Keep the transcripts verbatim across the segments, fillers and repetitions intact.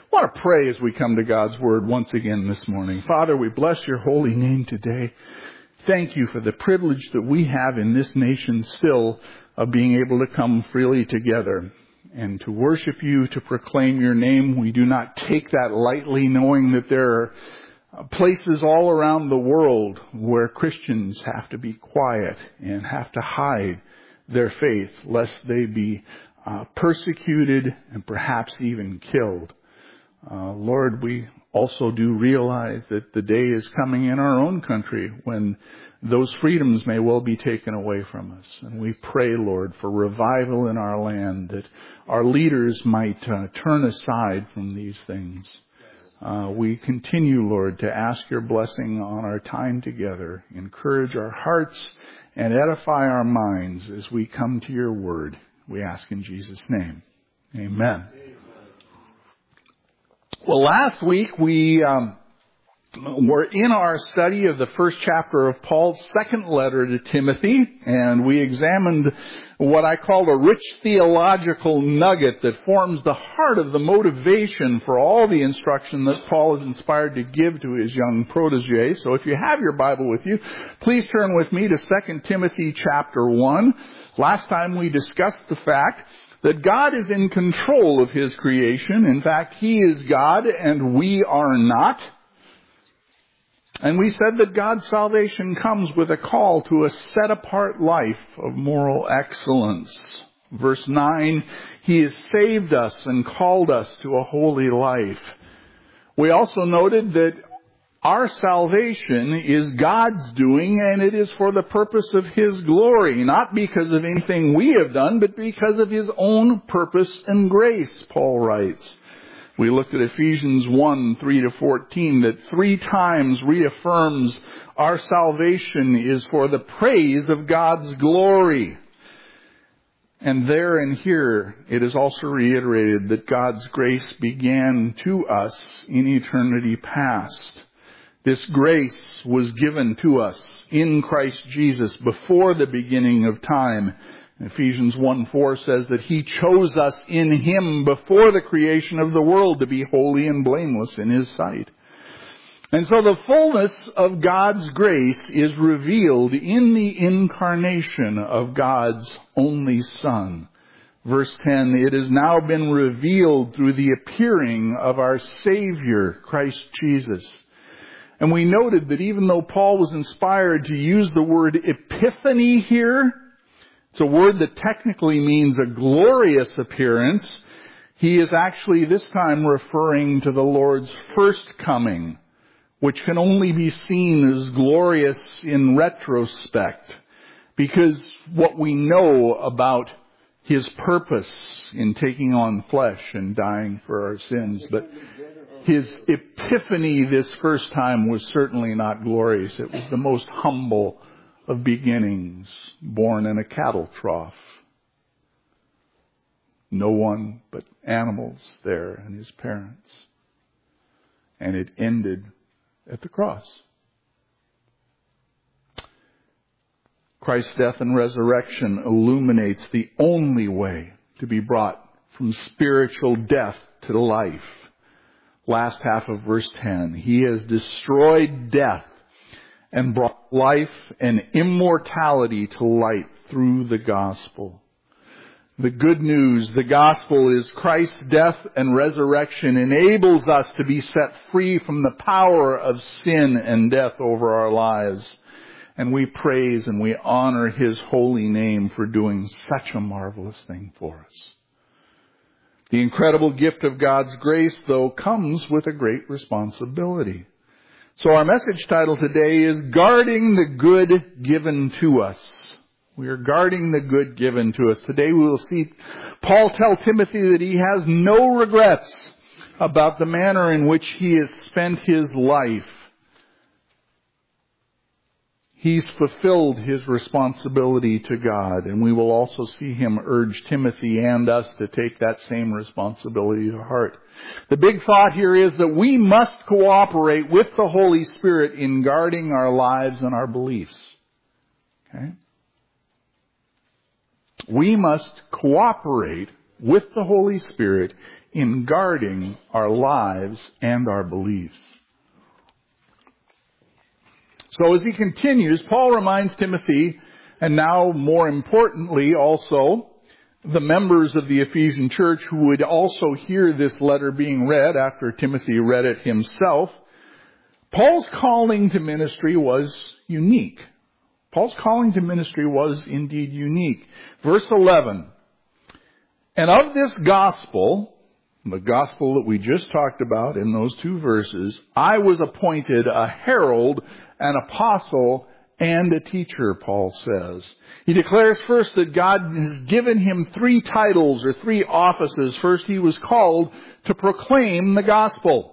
I want to pray as we come to God's Word once again this morning. Father, we bless your holy name today. Thank you for the privilege that we have in this nation still of being able to come freely together and to worship you, to proclaim your name. We do not take that lightly, knowing that there are places all around the world where Christians have to be quiet and have to hide their faith lest they be uh, persecuted and perhaps even killed. Uh, Lord, we also do realize that the day is coming in our own country when those freedoms may well be taken away from us. And we pray, Lord, for revival in our land, that our leaders might uh, turn aside from these things. Uh, we continue, Lord, to ask your blessing on our time together. Encourage our hearts and edify our minds as we come to your word. We ask in Jesus' name. Amen. Well, last week we um, were in our study of the first chapter of Paul's second letter to Timothy, and we examined what I call a rich theological nugget that forms the heart of the motivation for all the instruction that Paul is inspired to give to his young protege. So if you have your Bible with you, please turn with me to Second Timothy chapter one. Last time we discussed the fact that God is in control of his creation. In fact, he is God and we are not. And we said that God's salvation comes with a call to a set-apart life of moral excellence. Verse nine, he has saved us and called us to a holy life. We also noted that our salvation is God's doing, and it is for the purpose of his glory, not because of anything we have done, but because of his own purpose and grace, Paul writes. We looked at Ephesians one, three to fourteen, that three times reaffirms our salvation is for the praise of God's glory. And there and here, it is also reiterated that God's grace began to us in eternity past. This grace was given to us in Christ Jesus before the beginning of time. Ephesians one four says that he chose us in him before the creation of the world to be holy and blameless in his sight. And so the fullness of God's grace is revealed in the incarnation of God's only Son. Verse ten, it has now been revealed through the appearing of our Savior, Christ Jesus. And we noted that even though Paul was inspired to use the word epiphany here, it's a word that technically means a glorious appearance, he is actually this time referring to the Lord's first coming, which can only be seen as glorious in retrospect, because what we know about his purpose in taking on flesh and dying for our sins. But his epiphany this first time was certainly not glorious. It was the most humble of beginnings, born in a cattle trough. No one but animals there and his parents. And it ended at the cross. Christ's death and resurrection illuminates the only way to be brought from spiritual death to life. Last half of verse ten, he has destroyed death and brought life and immortality to light through the gospel. The good news, the gospel, is Christ's death and resurrection enables us to be set free from the power of sin and death over our lives. And we praise and we honor his holy name for doing such a marvelous thing for us. The incredible gift of God's grace, though, comes with a great responsibility. So our message title today is Guarding the Good Given to Us. We are guarding the good given to us. Today we will see Paul tell Timothy that he has no regrets about the manner in which he has spent his life. He's fulfilled his responsibility to God, and we will also see him urge Timothy and us to take that same responsibility to heart. The big thought here is that we must cooperate with the Holy Spirit in guarding our lives and our beliefs. Okay? We must cooperate with the Holy Spirit in guarding our lives and our beliefs. So as he continues, Paul reminds Timothy, and now more importantly also, the members of the Ephesian church who would also hear this letter being read after Timothy read it himself, Paul's calling to ministry was unique. Paul's calling to ministry was indeed unique. Verse eleven, and of this gospel, the gospel that we just talked about in those two verses, I was appointed a herald, an apostle, and a teacher, Paul says. He declares first that God has given him three titles or three offices. First, he was called to proclaim the gospel.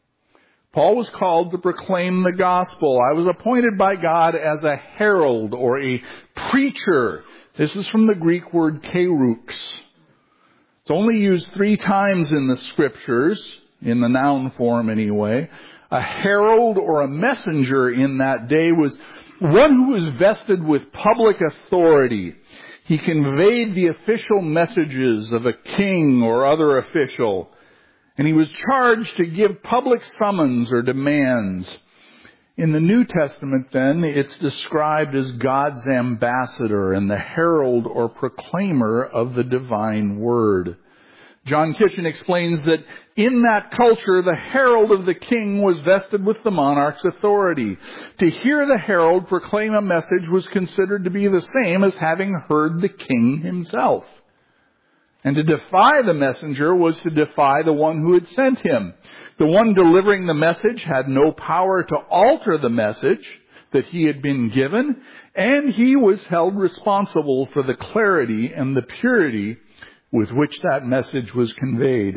Paul was called to proclaim the gospel. I was appointed by God as a herald or a preacher. This is from the Greek word kerux. It's only used three times in the scriptures, in the noun form anyway. A herald or a messenger in that day was one who was vested with public authority. He conveyed the official messages of a king or other official. And he was charged to give public summons or demands. In the New Testament, then, it's described as God's ambassador and the herald or proclaimer of the divine word. John Kitchen explains that in that culture, the herald of the king was vested with the monarch's authority. To hear the herald proclaim a message was considered to be the same as having heard the king himself. And to defy the messenger was to defy the one who had sent him. The one delivering the message had no power to alter the message that he had been given, and he was held responsible for the clarity and the purity with which that message was conveyed.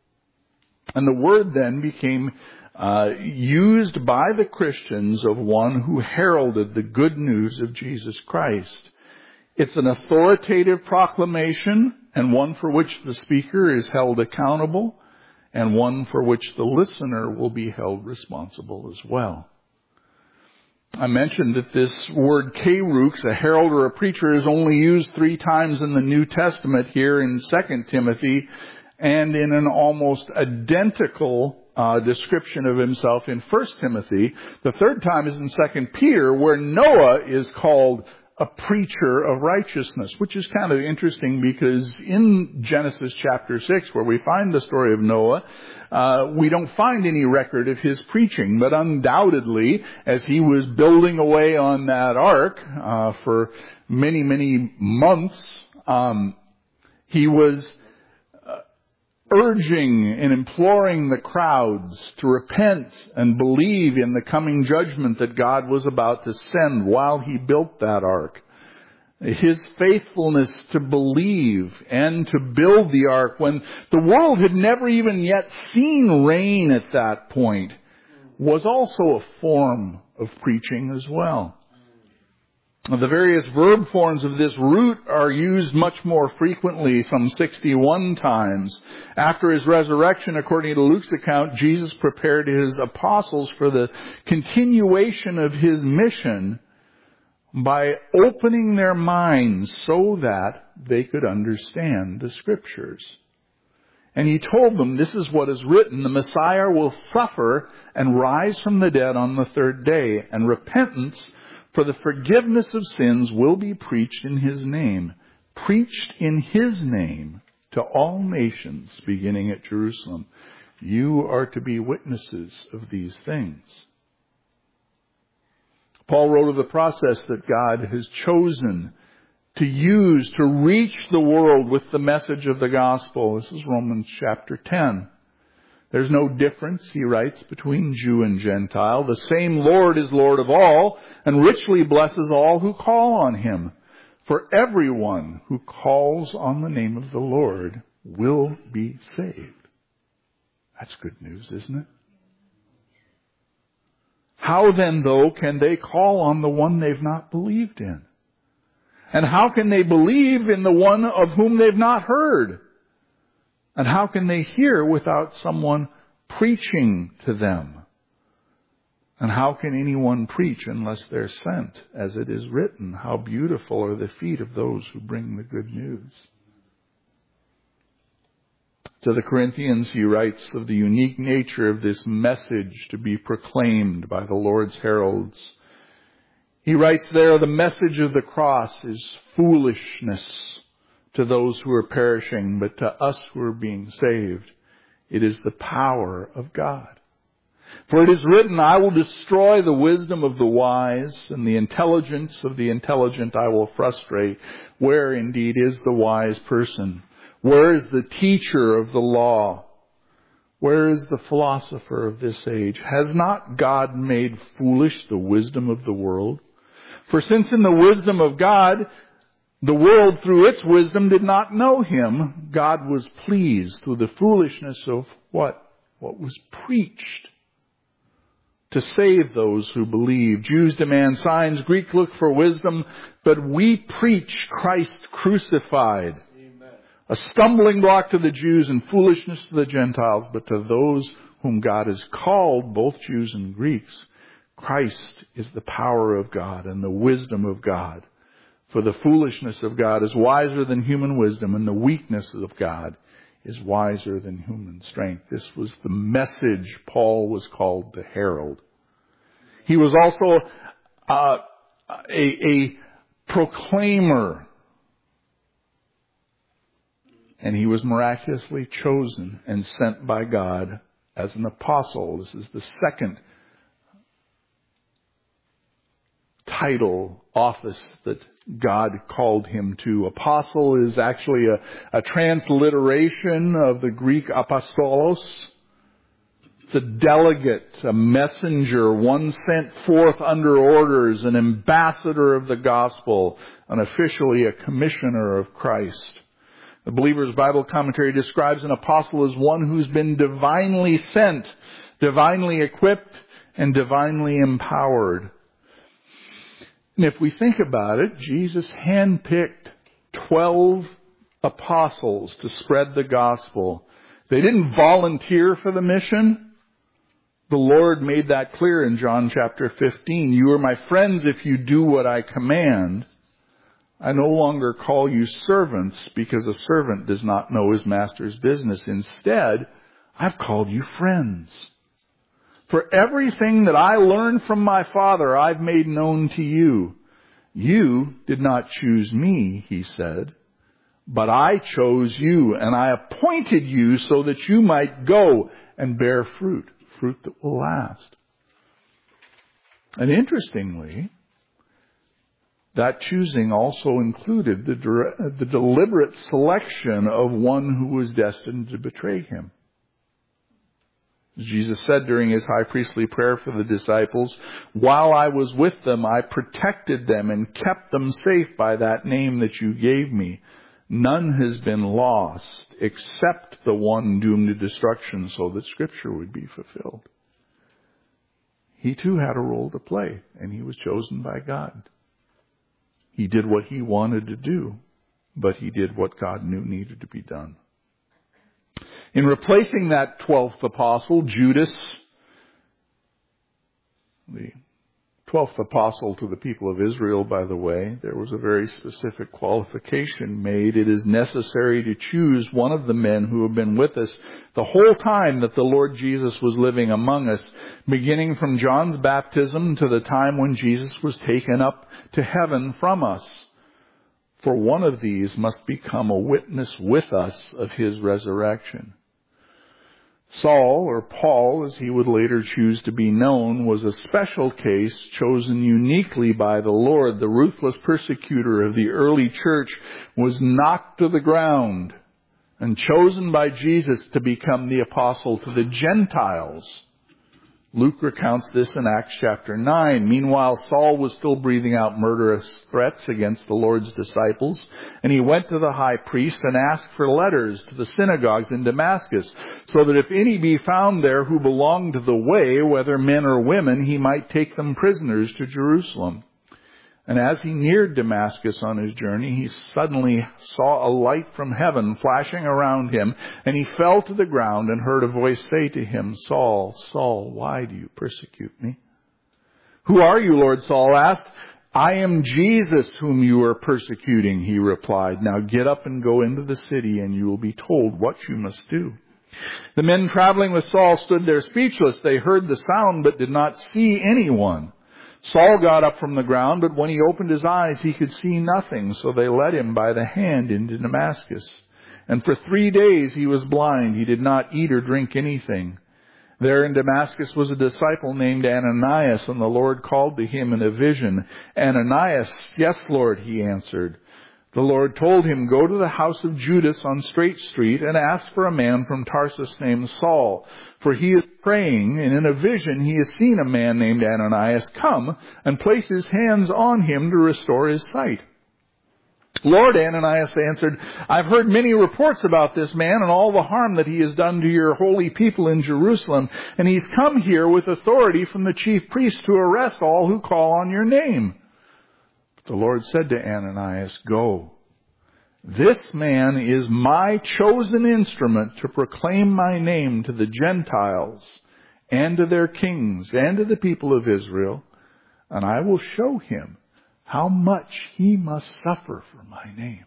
And the word then became uh, used by the Christians of one who heralded the good news of Jesus Christ. It's an authoritative proclamation, and one for which the speaker is held accountable, and one for which the listener will be held responsible as well. I mentioned that this word kerux, a herald or a preacher, is only used three times in the New Testament here in Second Timothy, and in an almost identical uh, description of himself in First Timothy. The third time is in Second Peter, where Noah is called a preacher of righteousness, which is kind of interesting because in Genesis chapter six, where we find the story of Noah, uh, we don't find any record of his preaching. But undoubtedly, as he was building away on that ark uh, for many, many months, um, he was urging and imploring the crowds to repent and believe in the coming judgment that God was about to send while he built that ark. His faithfulness to believe and to build the ark when the world had never even yet seen rain at that point was also a form of preaching as well. The various verb forms of this root are used much more frequently, some sixty-one times. After his resurrection, according to Luke's account, Jesus prepared his apostles for the continuation of his mission by opening their minds so that they could understand the Scriptures. And he told them, this is what is written, the Messiah will suffer and rise from the dead on the third day, and repentance for the forgiveness of sins will be preached in his name. Preached in his name to all nations, beginning at Jerusalem. You are to be witnesses of these things. Paul wrote of the process that God has chosen to use to reach the world with the message of the gospel. This is Romans chapter ten. There's no difference, he writes, between Jew and Gentile. The same Lord is Lord of all, and richly blesses all who call on him. For everyone who calls on the name of the Lord will be saved. That's good news, isn't it? How then, though, can they call on the one they've not believed in? And how can they believe in the one of whom they've not heard? And how can they hear without someone preaching to them? And how can anyone preach unless they're sent? As it is written, how beautiful are the feet of those who bring the good news. To the Corinthians, he writes of the unique nature of this message to be proclaimed by the Lord's heralds. He writes there, the message of the cross is foolishness to those who are perishing, but to us who are being saved, it is the power of God. For it is written, I will destroy the wisdom of the wise, and the intelligence of the intelligent I will frustrate. Where indeed is the wise person? Where is the teacher of the law? Where is the philosopher of this age? Has not God made foolish the wisdom of the world? For since in the wisdom of God, the world through its wisdom did not know him, God was pleased with the foolishness of what? What was preached, to save those who believe. Jews demand signs, Greeks look for wisdom, but we preach Christ crucified. Amen. A stumbling block to the Jews and foolishness to the Gentiles, but to those whom God has called, both Jews and Greeks, Christ is the power of God and the wisdom of God. For the foolishness of God is wiser than human wisdom, and the weakness of God is wiser than human strength. This was the message Paul was called to herald. He was also uh, a, a proclaimer. And he was miraculously chosen and sent by God as an apostle. This is the second title, office that God called him to. Apostle is actually a, a transliteration of the Greek apostolos. It's a delegate, a messenger, one sent forth under orders, an ambassador of the gospel, and officially a commissioner of Christ. The Believer's Bible Commentary describes an apostle as one who's been divinely sent, divinely equipped, and divinely empowered. And if we think about it, Jesus handpicked twelve apostles to spread the gospel. They didn't volunteer for the mission. The Lord made that clear in John chapter fifteen. You are my friends if you do what I command. I no longer call you servants, because a servant does not know his master's business. Instead, I've called you friends. For everything that I learned from my Father, I've made known to you. You did not choose me, he said, but I chose you, and I appointed you so that you might go and bear fruit, fruit that will last. And interestingly, that choosing also included the, de- the deliberate selection of one who was destined to betray him. Jesus said during his high priestly prayer for the disciples, while I was with them, I protected them and kept them safe by that name that you gave me. None has been lost except the one doomed to destruction, so that Scripture would be fulfilled. He too had a role to play, and he was chosen by God. He did what he wanted to do, but he did what God knew needed to be done. In replacing that twelfth apostle, Judas, the twelfth apostle to the people of Israel, by the way, there was a very specific qualification made. It is necessary to choose one of the men who have been with us the whole time that the Lord Jesus was living among us, beginning from John's baptism to the time when Jesus was taken up to heaven from us. For one of these must become a witness with us of his resurrection. Saul, or Paul, as he would later choose to be known, was a special case chosen uniquely by the Lord. The ruthless persecutor of the early church was knocked to the ground and chosen by Jesus to become the apostle to the Gentiles. Luke recounts this in Acts chapter nine. Meanwhile, Saul was still breathing out murderous threats against the Lord's disciples, and he went to the high priest and asked for letters to the synagogues in Damascus, so that if any be found there who belonged to the way, whether men or women, he might take them prisoners to Jerusalem. And as he neared Damascus on his journey, he suddenly saw a light from heaven flashing around him, and he fell to the ground and heard a voice say to him, Saul, Saul, why do you persecute me? Who are you, Lord? Saul asked. I am Jesus whom you are persecuting, he replied. Now get up and go into the city, and you will be told what you must do. The men traveling with Saul stood there speechless. They heard the sound but did not see anyone. Saul got up from the ground, but when he opened his eyes, he could see nothing. So they led him by the hand into Damascus. And for three days he was blind. He did not eat or drink anything. There in Damascus was a disciple named Ananias, and the Lord called to him in a vision. Ananias, yes, Lord, he answered. The Lord told him, go to the house of Judas on Straight Street and ask for a man from Tarsus named Saul. For he is praying, and in a vision he has seen a man named Ananias come and place his hands on him to restore his sight. Lord, Ananias answered, I've heard many reports about this man and all the harm that he has done to your holy people in Jerusalem. And he's come here with authority from the chief priest to arrest all who call on your name. But the Lord said to Ananias, go. This man is my chosen instrument to proclaim my name to the Gentiles and to their kings and to the people of Israel. And I will show him how much he must suffer for my name.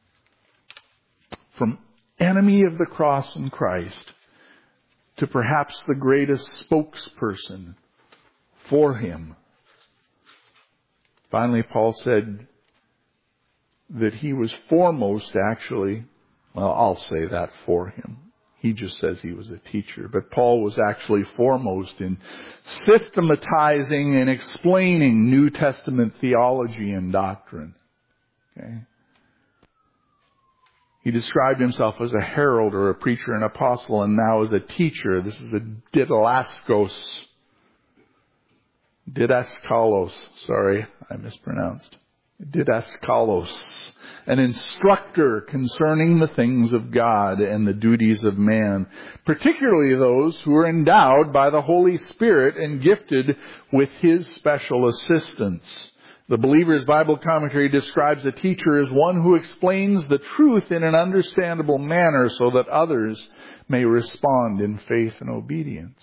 From enemy of the cross in Christ to perhaps the greatest spokesperson for him. Finally, Paul said that he was foremost, actually, well, I'll say that for him. He just says he was a teacher. But Paul was actually foremost in systematizing and explaining New Testament theology and doctrine. Okay? He described himself as a herald or a preacher, an apostle, and now as a teacher. This is a didaskos. Didaskalos. Sorry, I mispronounced. Didaskalos. An instructor concerning the things of God and the duties of man, particularly those who are endowed by the Holy Spirit and gifted with His special assistance. The Believer's Bible Commentary describes a teacher as one who explains the truth in an understandable manner so that others may respond in faith and obedience.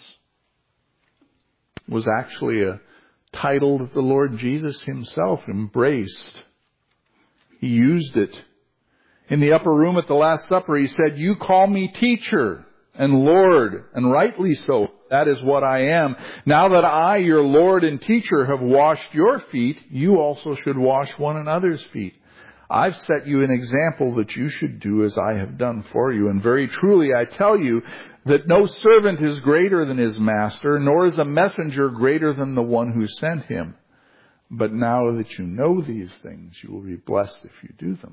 It was actually a title that the Lord Jesus Himself embraced. He used it. In the upper room at the Last Supper, He said, you call me teacher and Lord, and rightly so. That is what I am. Now that I, your Lord and teacher, have washed your feet, you also should wash one another's feet. I've set you an example that you should do as I have done for you. And very truly I tell you that no servant is greater than his master, nor is a messenger greater than the one who sent him. But now that you know these things, you will be blessed if you do them.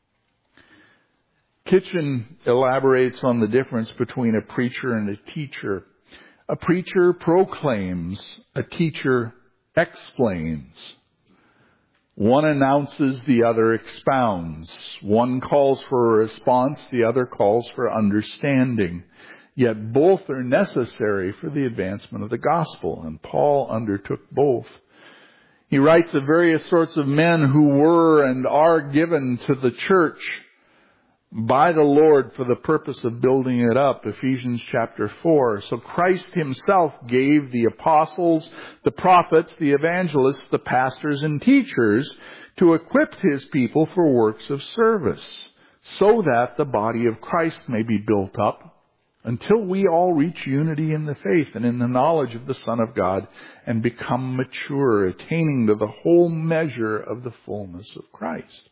Kitchen elaborates on the difference between a preacher and a teacher. A preacher proclaims, a teacher explains. One announces, the other expounds. One calls for a response, the other calls for understanding. Yet both are necessary for the advancement of the gospel, and Paul undertook both. He writes of various sorts of men who were and are given to the church by the Lord for the purpose of building it up. Ephesians chapter four. So Christ Himself gave the apostles, the prophets, the evangelists, the pastors and teachers to equip His people for works of service, so that the body of Christ may be built up until we all reach unity in the faith and in the knowledge of the Son of God and become mature, attaining to the whole measure of the fullness of Christ.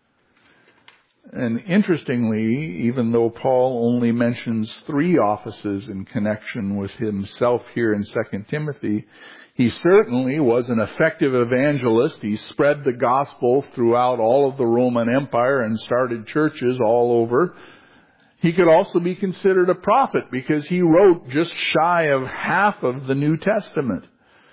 And interestingly, even though Paul only mentions three offices in connection with himself here in Second Timothy, he certainly was an effective evangelist. He spread the gospel throughout all of the Roman Empire and started churches all over. He could also be considered a prophet because he wrote just shy of half of the New Testament.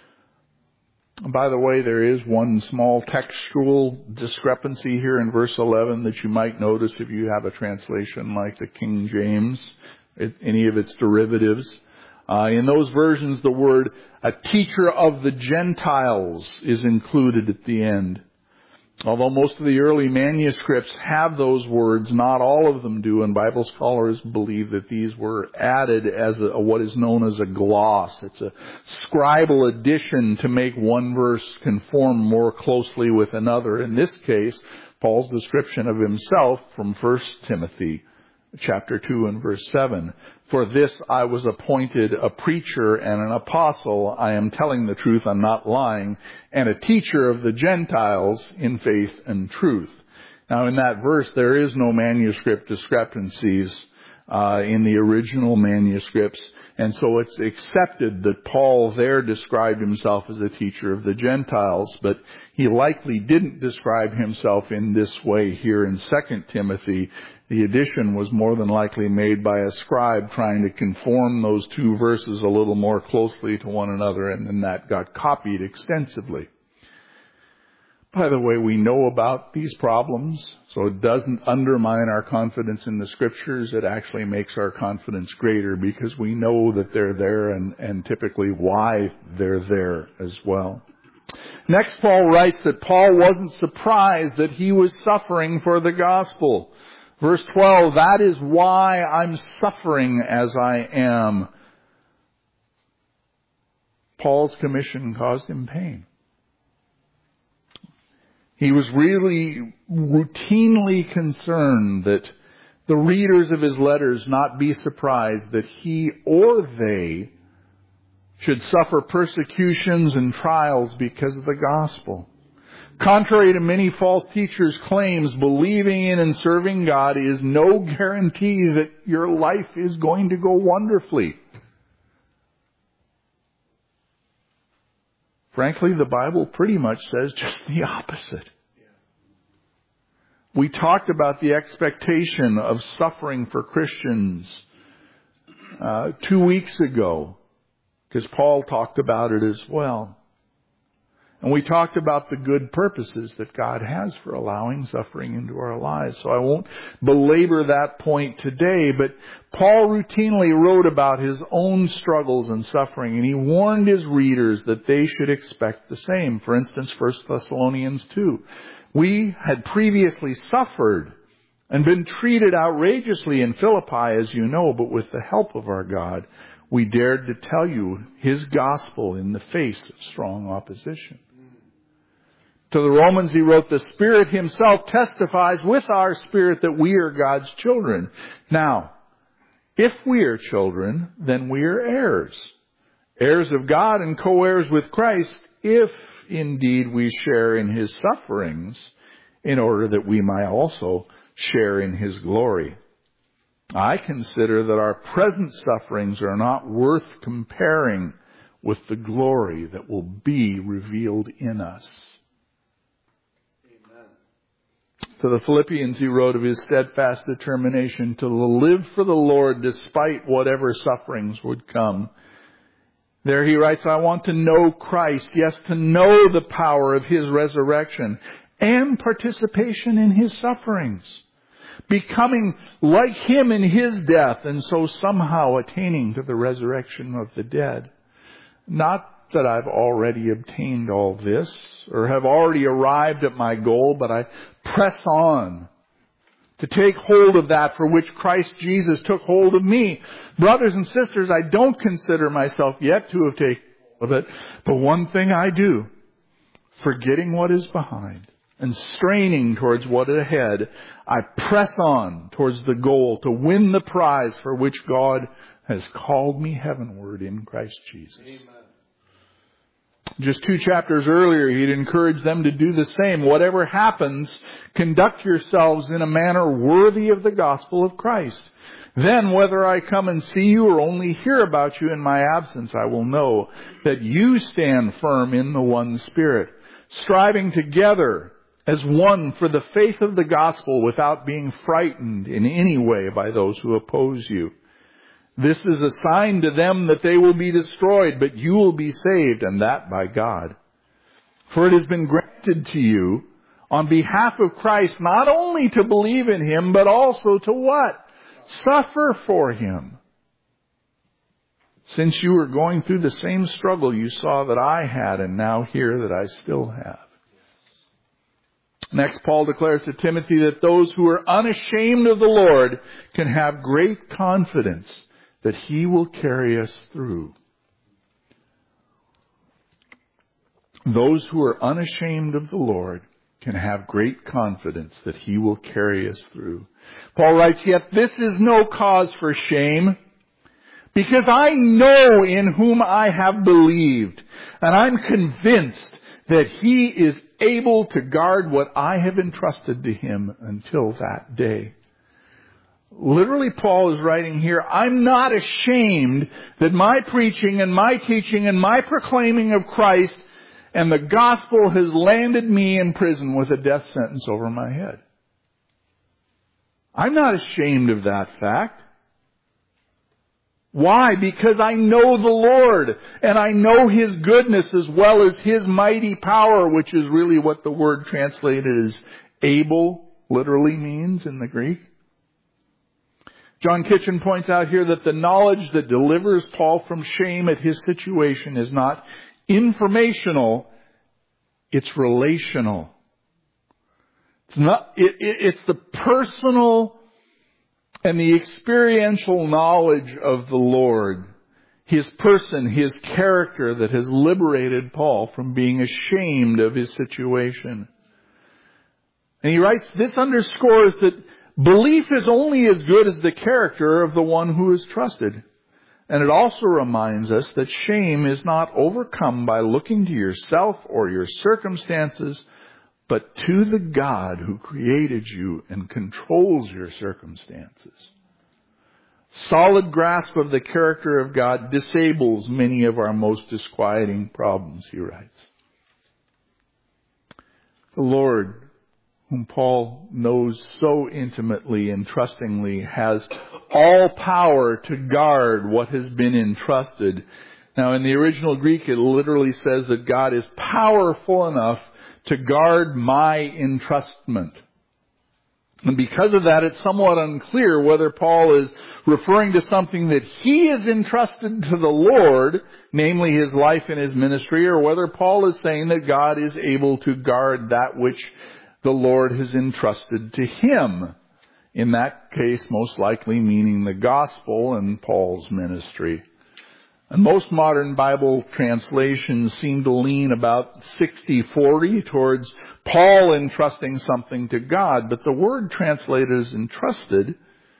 By the way, there is one small textual discrepancy here in verse eleven that you might notice if you have a translation like the King James, any of its derivatives. Uh, in those versions, the word a teacher of the Gentiles is included at the end. Although most of the early manuscripts have those words, not all of them do, and Bible scholars believe that these were added as a, what is known as a gloss. It's a scribal addition to make one verse conform more closely with another. In this case, Paul's description of himself from First Timothy chapter two and verse seven. For this I was appointed a preacher and an apostle. I am telling the truth, I'm not lying, and a teacher of the Gentiles in faith and truth. Now in that verse there is no manuscript discrepancies uh, in the original manuscripts, and so it's accepted that Paul there described himself as a teacher of the Gentiles, but he likely didn't describe himself in this way here in Second Timothy. The addition was more than likely made by a scribe trying to conform those two verses a little more closely to one another, and then that got copied extensively. By the way, we know about these problems, so it doesn't undermine our confidence in the Scriptures. It actually makes our confidence greater because we know that they're there and, and typically why they're there as well. Next, Paul writes that Paul wasn't surprised that he was suffering for the gospel. Verse twelve, that is why I'm suffering as I am. Paul's commission caused him pain. He was really routinely concerned that the readers of his letters not be surprised that he or they should suffer persecutions and trials because of the gospel. Contrary to many false teachers' claims, believing in and serving God is no guarantee that your life is going to go wonderfully. Frankly, the Bible pretty much says just the opposite. We talked about the expectation of suffering for Christians uh, two weeks ago, because Paul talked about it as well. And we talked about the good purposes that God has for allowing suffering into our lives. So I won't belabor that point today, but Paul routinely wrote about his own struggles and suffering, and he warned his readers that they should expect the same. For instance, First Thessalonians two. We had previously suffered and been treated outrageously in Philippi, as you know, but with the help of our God, we dared to tell you His gospel in the face of strong opposition. To the Romans he wrote, the Spirit Himself testifies with our spirit that we are God's children. Now, if we are children, then we are heirs. Heirs of God and co-heirs with Christ, if indeed we share in His sufferings, in order that we might also share in His glory. I consider that our present sufferings are not worth comparing with the glory that will be revealed in us. To the Philippians he wrote of his steadfast determination to live for the Lord despite whatever sufferings would come. There he writes, I want to know Christ, yes, to know the power of His resurrection and participation in His sufferings, becoming like Him in His death, and so somehow attaining to the resurrection of the dead. Not that I've already obtained all this or have already arrived at my goal, but I press on to take hold of that for which Christ Jesus took hold of me. Brothers and sisters, I don't consider myself yet to have taken hold of it, but one thing I do, forgetting what is behind and straining towards what is ahead, I press on towards the goal to win the prize for which God has called me heavenward in Christ Jesus. Amen. Just two chapters earlier, he'd encouraged them to do the same. Whatever happens, conduct yourselves in a manner worthy of the gospel of Christ. Then, whether I come and see you or only hear about you in my absence, I will know that you stand firm in the one Spirit, striving together as one for the faith of the gospel without being frightened in any way by those who oppose you. This is a sign to them that they will be destroyed, but you will be saved, and that by God. For it has been granted to you on behalf of Christ not only to believe in Him, but also to what? Suffer for Him. Since you are going through the same struggle you saw that I had and now hear that I still have. Next, Paul declares to Timothy that those who are unashamed of the Lord can have great confidence that He will carry us through. Those who are unashamed of the Lord can have great confidence that He will carry us through. Paul writes, "Yet this is no cause for shame, because I know in whom I have believed, and I'm convinced that He is able to guard what I have entrusted to Him until that day." Literally, Paul is writing here, I'm not ashamed that my preaching and my teaching and my proclaiming of Christ and the gospel has landed me in prison with a death sentence over my head. I'm not ashamed of that fact. Why? Because I know the Lord, and I know His goodness as well as His mighty power, which is really what the word translated as able literally means in the Greek. John Kitchen points out here that the knowledge that delivers Paul from shame at his situation is not informational, it's relational. It's not, it, it, it's the personal and the experiential knowledge of the Lord, His person, His character that has liberated Paul from being ashamed of his situation. And he writes, this underscores that belief is only as good as the character of the one who is trusted. And it also reminds us that shame is not overcome by looking to yourself or your circumstances, but to the God who created you and controls your circumstances. Solid grasp of the character of God disables many of our most disquieting problems, he writes. The Lord, whom Paul knows so intimately and trustingly, has all power to guard what has been entrusted. Now, in the original Greek, it literally says that God is powerful enough to guard my entrustment. And because of that, it's somewhat unclear whether Paul is referring to something that he is entrusted to the Lord, namely his life and his ministry, or whether Paul is saying that God is able to guard that which the Lord has entrusted to him. In that case, most likely meaning the gospel and Paul's ministry. And most modern Bible translations seem to lean about sixty forty towards Paul entrusting something to God. But the word translated as entrusted,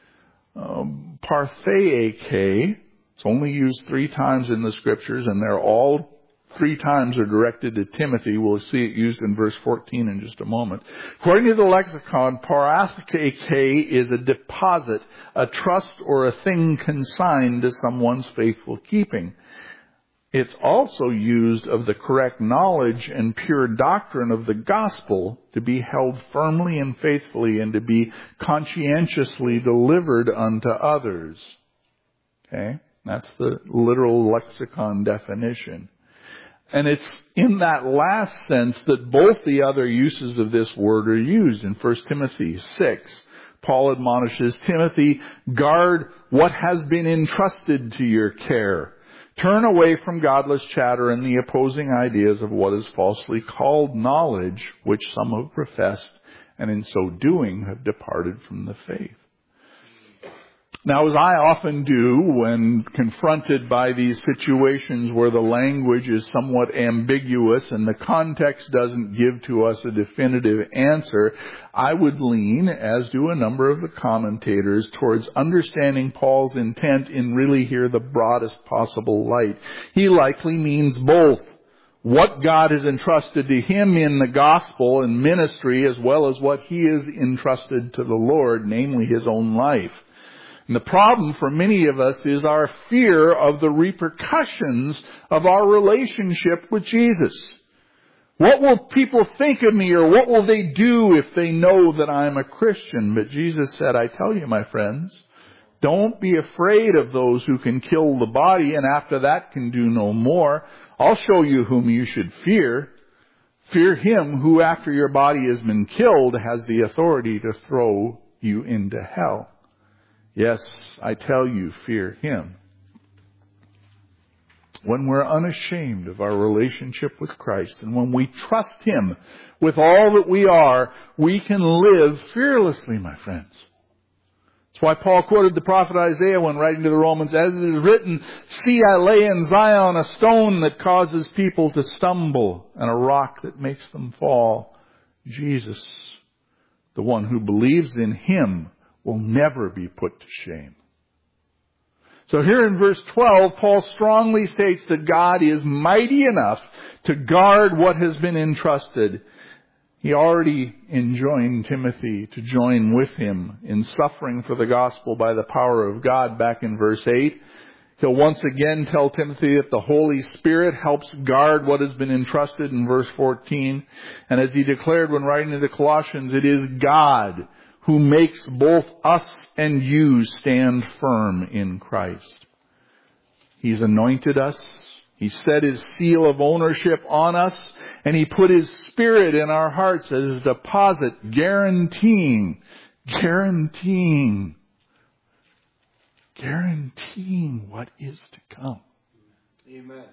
um, partheike, it's only used three times in the Scriptures, and they're all three times are directed to Timothy. We'll see it used in verse fourteen in just a moment. According to the lexicon, partheike is a deposit, a trust, or a thing consigned to someone's faithful keeping. It's also used of the correct knowledge and pure doctrine of the gospel to be held firmly and faithfully and to be conscientiously delivered unto others. Okay? That's the literal lexicon definition. And it's in that last sense that both the other uses of this word are used. In First Timothy six, Paul admonishes Timothy, guard what has been entrusted to your care. Turn away from godless chatter and the opposing ideas of what is falsely called knowledge, which some have professed, and in so doing have departed from the faith. Now, as I often do when confronted by these situations where the language is somewhat ambiguous and the context doesn't give to us a definitive answer, I would lean, as do a number of the commentators, towards understanding Paul's intent in really here the broadest possible light. He likely means both what God has entrusted to him in the gospel and ministry, as well as what he has entrusted to the Lord, namely his own life. And the problem for many of us is our fear of the repercussions of our relationship with Jesus. What will people think of me, or what will they do if they know that I'm a Christian? But Jesus said, I tell you, my friends, don't be afraid of those who can kill the body and after that can do no more. I'll show you whom you should fear. Fear him who after your body has been killed has the authority to throw you into hell. Yes, I tell you, fear him. when we're unashamed of our relationship with Christ, and when we trust Him with all that we are, we can live fearlessly, my friends. That's why Paul quoted the prophet Isaiah when writing to the Romans, as it is written, "See, I lay in Zion a stone that causes people to stumble, and a rock that makes them fall." Jesus, the one who believes in Him, will never be put to shame. So here in verse twelve, Paul strongly states that God is mighty enough to guard what has been entrusted. He already enjoined Timothy to join with him in suffering for the gospel by the power of God back in verse eight. He'll once again tell Timothy that the Holy Spirit helps guard what has been entrusted in verse fourteen. And as he declared when writing to the Colossians, it is God who makes both us and you stand firm in Christ. He's anointed us. He set His seal of ownership on us, and He put His Spirit in our hearts as a deposit, guaranteeing, guaranteeing, guaranteeing what is to come. Amen.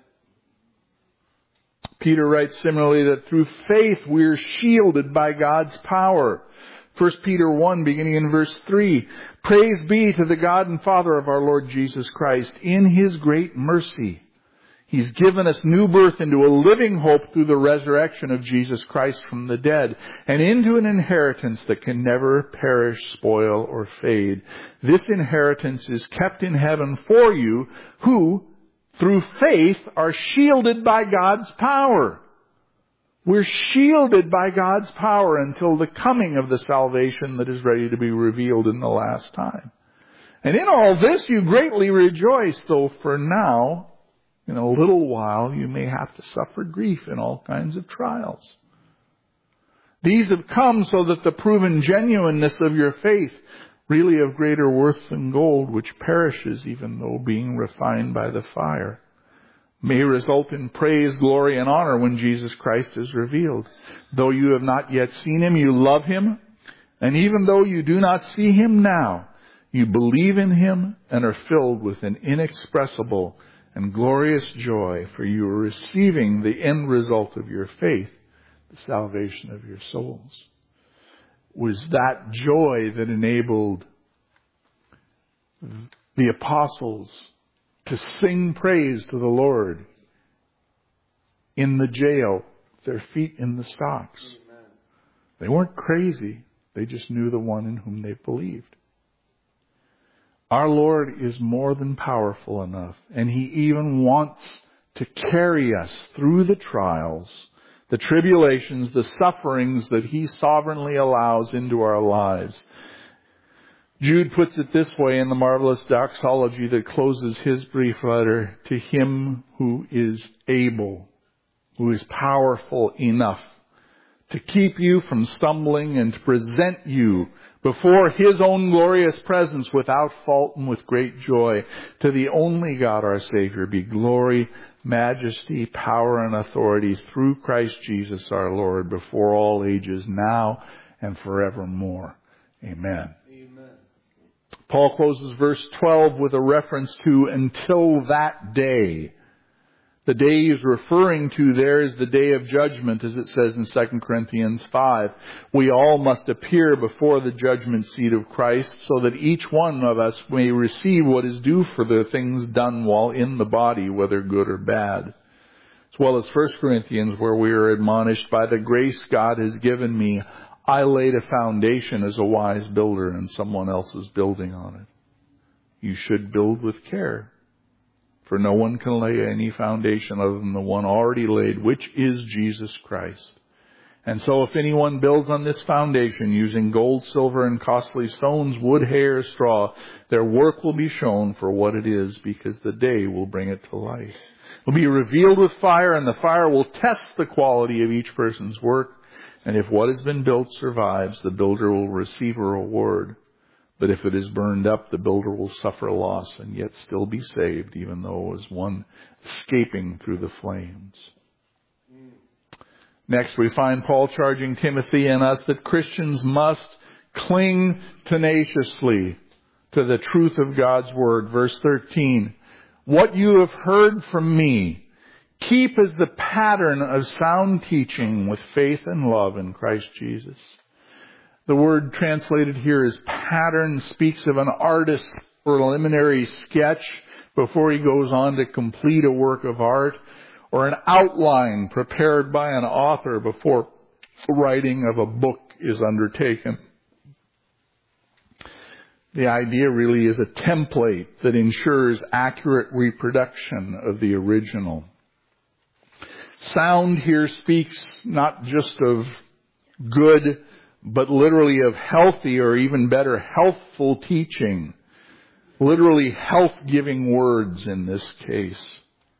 Peter writes similarly that through faith we're shielded by God's power. First Peter one, beginning in verse three, "Praise be to the God and Father of our Lord Jesus Christ. In His great mercy, He's given us new birth into a living hope through the resurrection of Jesus Christ from the dead, and into an inheritance that can never perish, spoil, or fade. This inheritance is kept in heaven for you, who, through faith, are shielded by God's power." We're shielded by God's power until the coming of the salvation that is ready to be revealed in the last time. And in all this you greatly rejoice, though for now, in a little while, you may have to suffer grief in all kinds of trials. These have come so that the proven genuineness of your faith, really of greater worth than gold, which perishes even though being refined by the fire, may result in praise, glory, and honor when Jesus Christ is revealed. Though you have not yet seen Him, you love Him. And even though you do not see Him now, you believe in Him and are filled with an inexpressible and glorious joy, for you are receiving the end result of your faith, the salvation of your souls. It was that joy that enabled the apostles to sing praise to the Lord in the jail, their feet in the stocks. Amen. They weren't crazy. They just knew the one in whom they believed. Our Lord is more than powerful enough, and He even wants to carry us through the trials, the tribulations, the sufferings that He sovereignly allows into our lives. Jude puts it this way in the marvelous doxology that closes his brief letter: "To Him who is able, who is powerful enough to keep you from stumbling and to present you before His own glorious presence without fault and with great joy. To the only God our Savior be glory, majesty, power, and authority through Christ Jesus our Lord, before all ages, now and forevermore. Amen." Amen. Paul closes verse twelve with a reference to "until that day." The day he's referring to there is the day of judgment, as it says in Second Corinthians five. We all must appear before the judgment seat of Christ, so that each one of us may receive what is due for the things done while in the body, whether good or bad. As well as First Corinthians, where we are admonished, "By the grace God has given me, I laid a foundation as a wise builder, and someone else is building on it." You should build with care, for no one can lay any foundation other than the one already laid, which is Jesus Christ. And so if anyone builds on this foundation using gold, silver, and costly stones, wood, hay, or straw, their work will be shown for what it is, because the day will bring it to light. It will be revealed with fire, and the fire will test the quality of each person's work. And if what has been built survives, the builder will receive a reward. But if it is burned up, the builder will suffer loss and yet still be saved, even though it was one escaping through the flames. Mm. Next, we find Paul charging Timothy and us that Christians must cling tenaciously to the truth of God's Word. Verse thirteen, what you have heard from me, keep as the pattern of sound teaching with faith and love in Christ Jesus. The word translated here as pattern speaks of an artist's preliminary sketch before he goes on to complete a work of art, or an outline prepared by an author before writing of a book is undertaken. The idea really is a template that ensures accurate reproduction of the original. Sound here speaks not just of good, but literally of healthy, or even better, healthful teaching. Literally health-giving words in this case.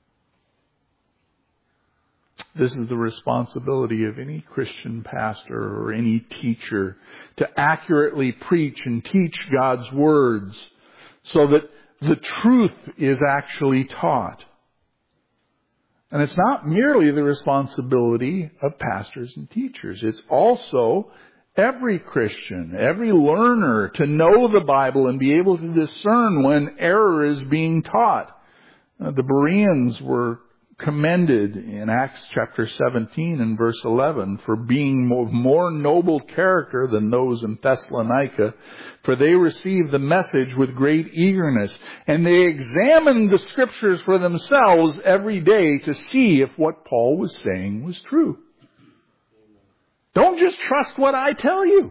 This is the responsibility of any Christian pastor or any teacher, to accurately preach and teach God's words so that the truth is actually taught. And it's not merely the responsibility of pastors and teachers. It's also every Christian, every learner, to know the Bible and be able to discern when error is being taught. Uh, the Bereans were commended in Acts chapter seventeen and verse eleven for being of more noble character than those in Thessalonica, for they received the message with great eagerness, and they examined the Scriptures for themselves every day to see if what Paul was saying was true. Don't just trust what I tell you.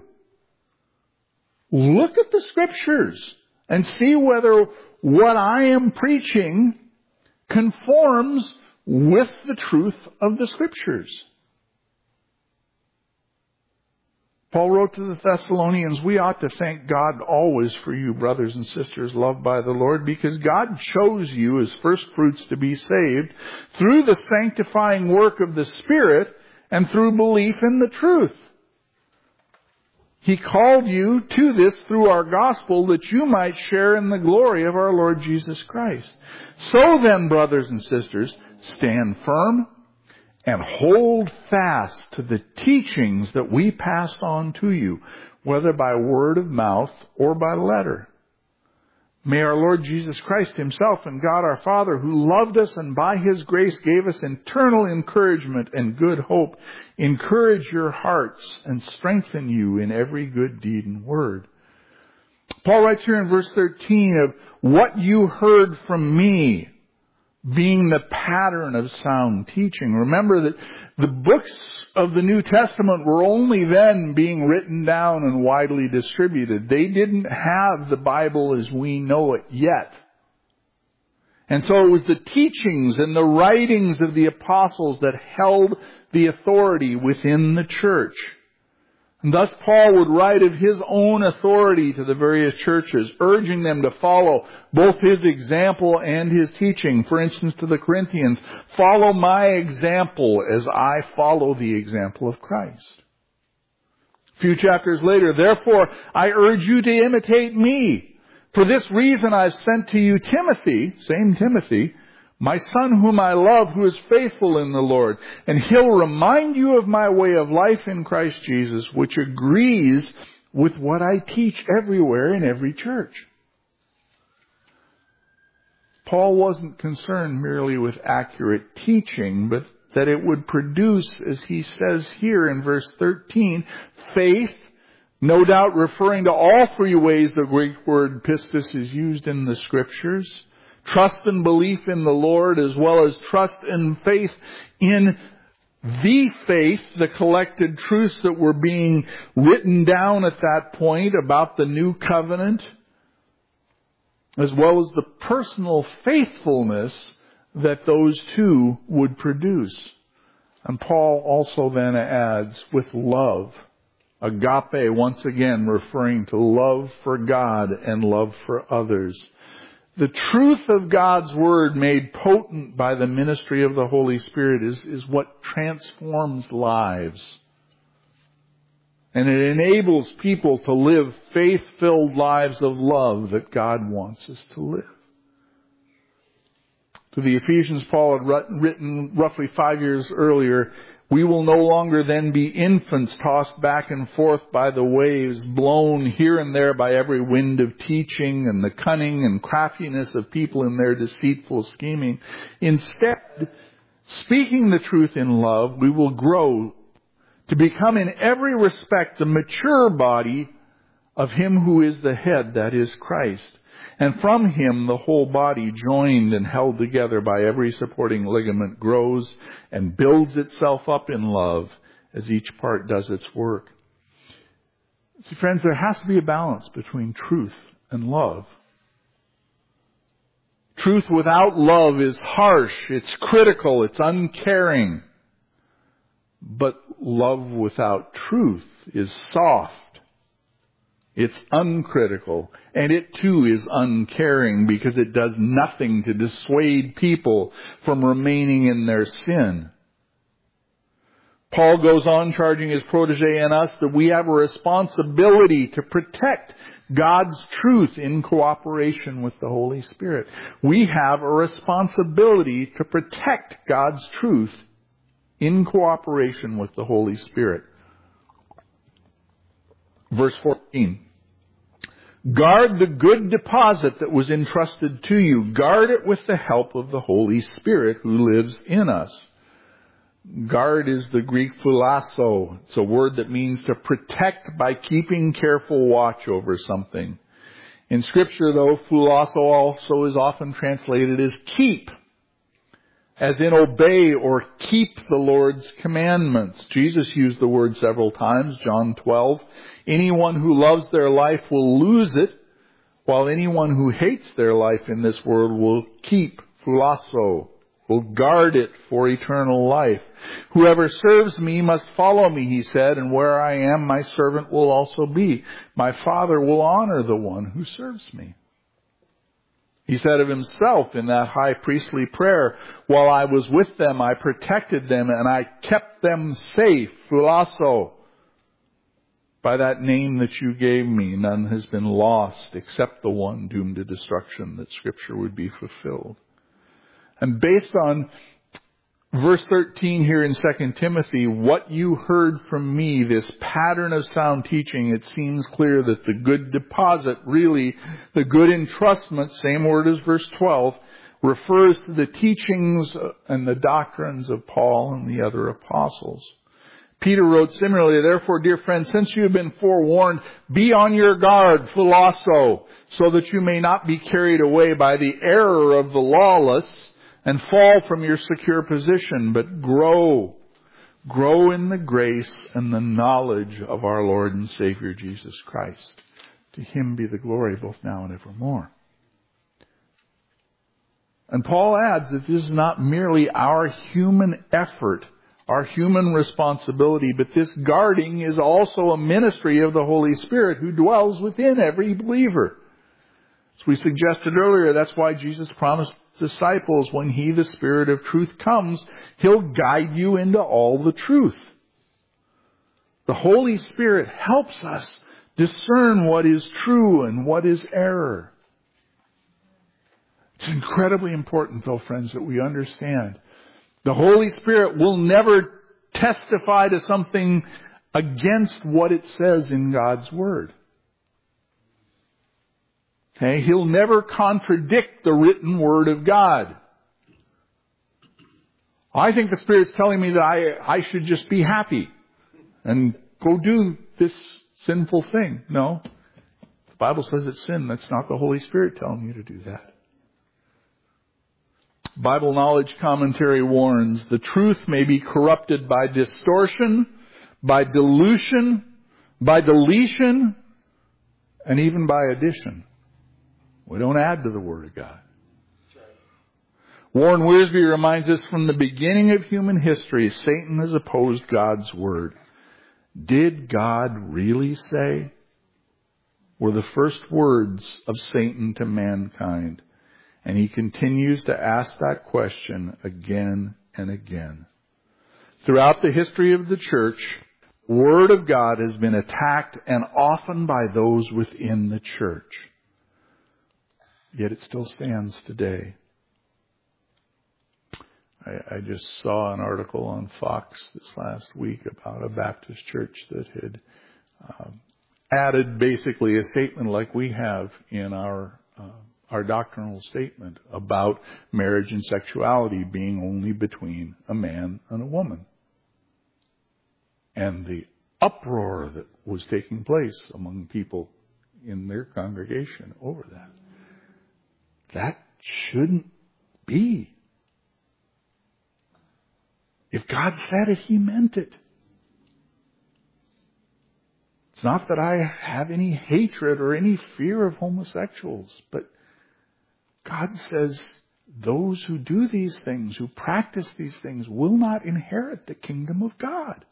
Look at the Scriptures and see whether what I am preaching conforms with the truth of the Scriptures. Paul wrote to the Thessalonians, we ought to thank God always for you, brothers and sisters loved by the Lord, because God chose you as first fruits to be saved through the sanctifying work of the Spirit and through belief in the truth. He called you to this through our gospel, that you might share in the glory of our Lord Jesus Christ. So then, brothers and sisters, stand firm and hold fast to the teachings that we passed on to you, whether by word of mouth or by letter. May our Lord Jesus Christ Himself and God our Father, who loved us and by His grace gave us eternal encouragement and good hope, encourage your hearts and strengthen you in every good deed and word. Paul writes here in verse thirteen of what you heard from me, being the pattern of sound teaching. Remember that the books of the New Testament were only then being written down and widely distributed. They didn't have the Bible as we know it yet. And so it was the teachings and the writings of the apostles that held the authority within the church. And thus Paul would write of his own authority to the various churches, urging them to follow both his example and his teaching. For instance, to the Corinthians, follow my example as I follow the example of Christ. A few chapters later, therefore, I urge you to imitate me. For this reason I've sent to you Timothy, same Timothy, my son whom I love, who is faithful in the Lord. And he'll remind you of my way of life in Christ Jesus, which agrees with what I teach everywhere in every church. Paul wasn't concerned merely with accurate teaching, but that it would produce, as he says here in verse thirteen, faith, no doubt referring to all three ways the Greek word pistis is used in the Scriptures. Trust and belief in the Lord, as well as trust and faith in the faith, the collected truths that were being written down at that point about the new covenant, as well as the personal faithfulness that those two would produce. And Paul also then adds, with love. Agape, once again referring to love for God and love for others. The truth of God's Word made potent by the ministry of the Holy Spirit is, is what transforms lives. And it enables people to live faith-filled lives of love that God wants us to live. To the Ephesians, Paul had written roughly five years earlier, We will no longer then be infants tossed back and forth by the waves, blown here and there by every wind of teaching and the cunning and craftiness of people in their deceitful scheming. Instead, speaking the truth in love, we will grow to become in every respect the mature body of Him who is the head, that is Christ. And from Him the whole body, joined and held together by every supporting ligament, grows and builds itself up in love as each part does its work. See, friends, there has to be a balance between truth and love. Truth without love is harsh, it's critical, it's uncaring. But love without truth is soft. It's uncritical, and it too is uncaring because it does nothing to dissuade people from remaining in their sin. Paul goes on charging his protege and us that we have a responsibility to protect God's truth in cooperation with the Holy Spirit. We have a responsibility to protect God's truth in cooperation with the Holy Spirit. Verse fourteen. Guard the good deposit that was entrusted to you. Guard it with the help of the Holy Spirit who lives in us. Guard is the Greek phulasso. It's a word that means to protect by keeping careful watch over something. In Scripture, though, phulasso also is often translated as keep, as in obey or keep the Lord's commandments. Jesus used the word several times, John twelve. Anyone who loves their life will lose it, while anyone who hates their life in this world will keep, phulasso, will guard it for eternal life. Whoever serves me must follow me, he said, and where I am, my servant will also be. My Father will honor the one who serves me. He said of himself in that high priestly prayer, while I was with them, I protected them and I kept them safe. Phulasso. By that name that you gave me, none has been lost except the one doomed to destruction, that Scripture would be fulfilled. And based on verse thirteen here in Second Timothy, what you heard from me, this pattern of sound teaching, it seems clear that the good deposit, really, the good entrustment, same word as verse twelve, refers to the teachings and the doctrines of Paul and the other apostles. Peter wrote similarly, therefore, dear friends, since you have been forewarned, be on your guard, phulasso, so that you may not be carried away by the error of the lawless and fall from your secure position, but grow. Grow in the grace and the knowledge of our Lord and Savior Jesus Christ. To Him be the glory both now and evermore. And Paul adds that this is not merely our human effort, our human responsibility, but this guarding is also a ministry of the Holy Spirit who dwells within every believer. As we suggested earlier, that's why Jesus promised disciples, when He, the Spirit of truth, comes, He'll guide you into all the truth. The Holy Spirit helps us discern what is true and what is error. It's incredibly important, though, friends, that we understand the Holy Spirit will never testify to something against what it says in God's Word. Okay? He'll never contradict the written Word of God. I think the Spirit's telling me that I, I should just be happy and go do this sinful thing. No. The Bible says it's sin. That's not the Holy Spirit telling you to do that. Bible Knowledge Commentary warns, the truth may be corrupted by distortion, by dilution, by deletion, and even by addition. We don't add to the Word of God. Warren Wiersbe reminds us, from the beginning of human history, Satan has opposed God's Word. Did God really say? Were the first words of Satan to mankind. And he continues to ask that question again and again. Throughout the history of the church, the Word of God has been attacked, and often by those within the church. Yet it still stands today. I, I just saw an article on Fox this last week about a Baptist church that had um, added basically a statement like we have in our uh, our doctrinal statement about marriage and sexuality being only between a man and a woman. And the uproar that was taking place among people in their congregation over that. That shouldn't be. If God said it, He meant it. It's not that I have any hatred or any fear of homosexuals, but God says those who do these things, who practice these things, will not inherit the kingdom of God.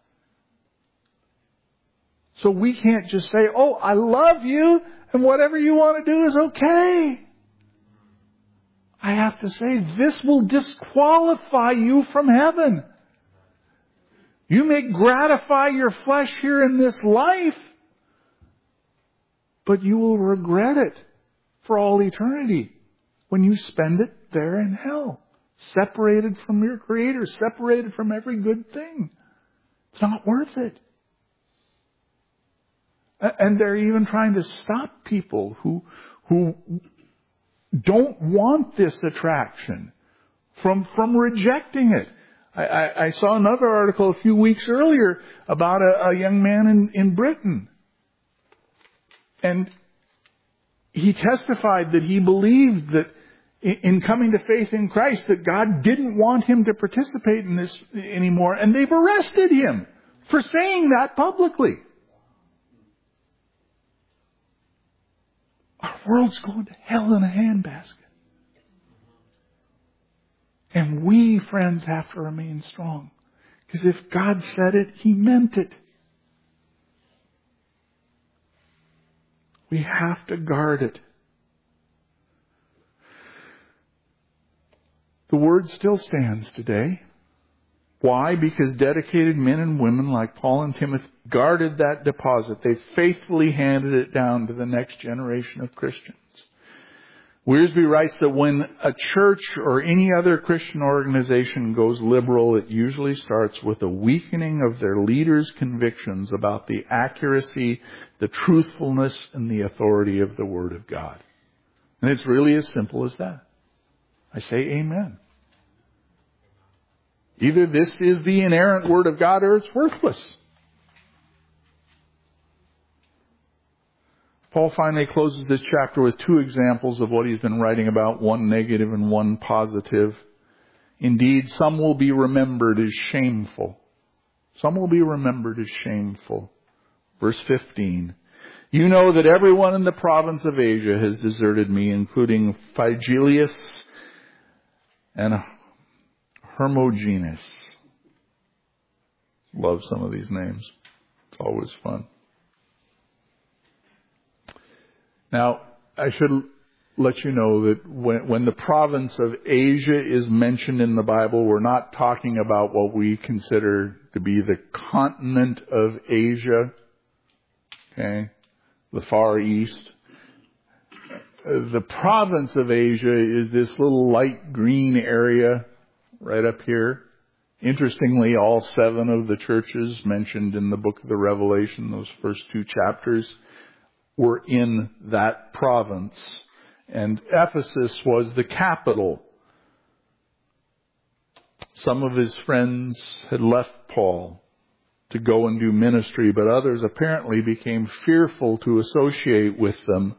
So we can't just say, oh, I love you, and whatever you want to do is okay. I have to say, this will disqualify you from heaven. You may gratify your flesh here in this life, but you will regret it for all eternity when you spend it there in hell, separated from your Creator, separated from every good thing. It's not worth it. And they're even trying to stop people who who don't want this attraction from from rejecting it. I, I, I saw another article a few weeks earlier about a, a young man in, in Britain. And he testified that he believed that in, in coming to faith in Christ, that God didn't want him to participate in this anymore. And they've arrested him for saying that publicly. Our world's going to hell in a handbasket. And we, friends, have to remain strong. Because if God said it, He meant it. We have to guard it. The word still stands today. Why? Because dedicated men and women like Paul and Timothy guarded that deposit. They faithfully handed it down to the next generation of Christians. Wiersbe writes that when a church or any other Christian organization goes liberal, it usually starts with a weakening of their leaders' convictions about the accuracy, the truthfulness, and the authority of the Word of God. And it's really as simple as that. I say amen. Either this is the inerrant Word of God or it's worthless. Paul finally closes this chapter with two examples of what he's been writing about, one negative and one positive. Indeed, some will be remembered as shameful. Some will be remembered as shameful. Verse fifteen. You know that everyone in the province of Asia has deserted me, including Phygelius and Hermogenes. Love some of these names. It's always fun. Now, I should let you know that when, when the province of Asia is mentioned in the Bible, we're not talking about what we consider to be the continent of Asia, okay, the Far East. The province of Asia is this little light green area right up here. Interestingly, all seven of the churches mentioned in the book of the Revelation, those first two chapters, were in that province. And Ephesus was the capital. Some of his friends had left Paul to go and do ministry, but others apparently became fearful to associate with them,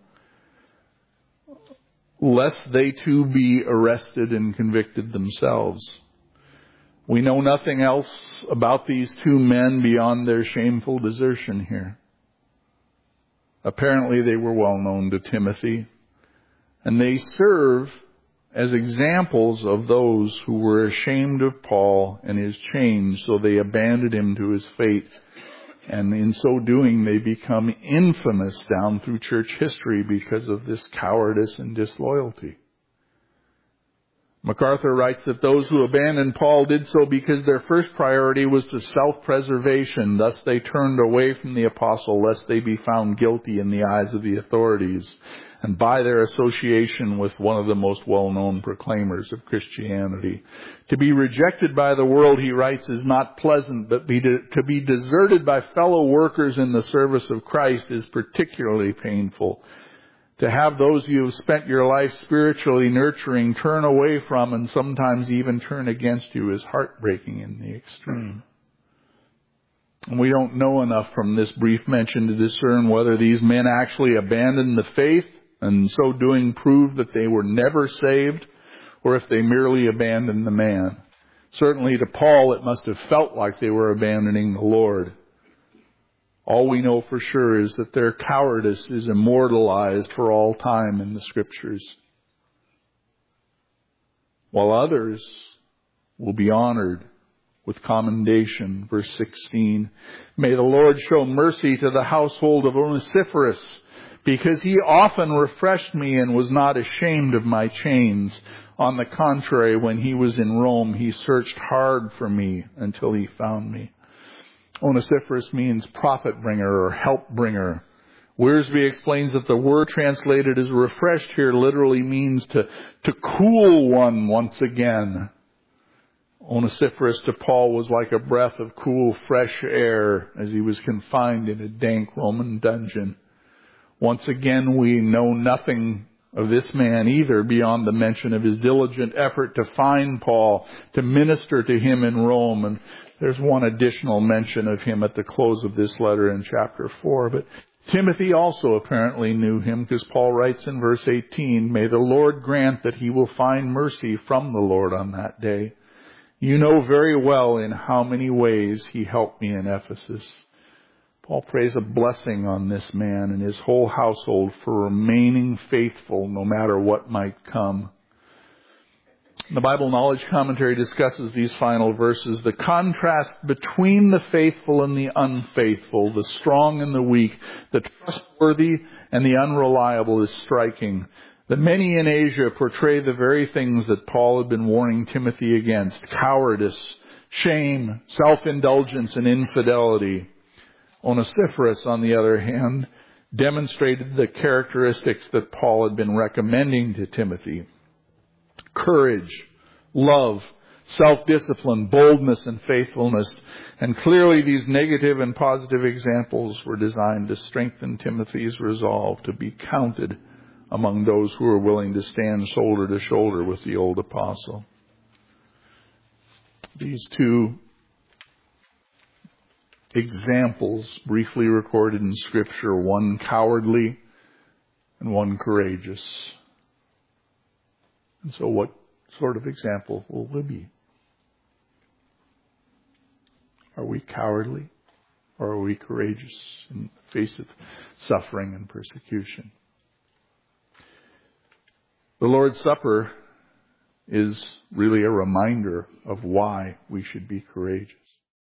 lest they too be arrested and convicted themselves. We know nothing else about these two men beyond their shameful desertion here. Apparently they were well known to Timothy, and they serve as examples of those who were ashamed of Paul and his change, so they abandoned him to his fate. And in so doing, they become infamous down through church history because of this cowardice and disloyalty. MacArthur writes that those who abandoned Paul did so because their first priority was to self-preservation. Thus they turned away from the apostle lest they be found guilty in the eyes of the authorities and by their association with one of the most well-known proclaimers of Christianity. To be rejected by the world, he writes, is not pleasant, but be de- to be deserted by fellow workers in the service of Christ is particularly painful. To have those you have spent your life spiritually nurturing turn away from and sometimes even turn against you is heartbreaking in the extreme. And we don't know enough from this brief mention to discern whether these men actually abandoned the faith and so doing proved that they were never saved, or if they merely abandoned the man. Certainly to Paul it must have felt like they were abandoning the Lord. All we know for sure is that their cowardice is immortalized for all time in the Scriptures, while others will be honored with commendation. Verse sixteen, may the Lord show mercy to the household of Onesiphorus, because he often refreshed me and was not ashamed of my chains. On the contrary, when he was in Rome, he searched hard for me until he found me. Onesiphorus means profit bringer or help bringer. Wiersbe explains that the word translated as refreshed here literally means to, to cool one once again. Onesiphorus to Paul was like a breath of cool, fresh air as he was confined in a dank Roman dungeon. Once again, we know nothing of this man either beyond the mention of his diligent effort to find Paul, to minister to him in Rome. And there's one additional mention of him at the close of this letter in chapter four. But Timothy also apparently knew him, because Paul writes in verse eighteen, may the Lord grant that he will find mercy from the Lord on that day. You know very well in how many ways he helped me in Ephesus. Paul prays a blessing on this man and his whole household for remaining faithful no matter what might come. The Bible Knowledge Commentary discusses these final verses. The contrast between the faithful and the unfaithful, the strong and the weak, the trustworthy and the unreliable is striking. The many in Asia portray the very things that Paul had been warning Timothy against: cowardice, shame, self-indulgence, and infidelity. Onesiphorus, on the other hand, demonstrated the characteristics that Paul had been recommending to Timothy: courage, love, self-discipline, boldness, and faithfulness. And clearly these negative and positive examples were designed to strengthen Timothy's resolve to be counted among those who are willing to stand shoulder to shoulder with the old apostle. These two examples briefly recorded in Scripture, one cowardly and one courageous. And so what sort of example will we be? Are we cowardly or are we courageous in the face of suffering and persecution? The Lord's Supper is really a reminder of why we should be courageous.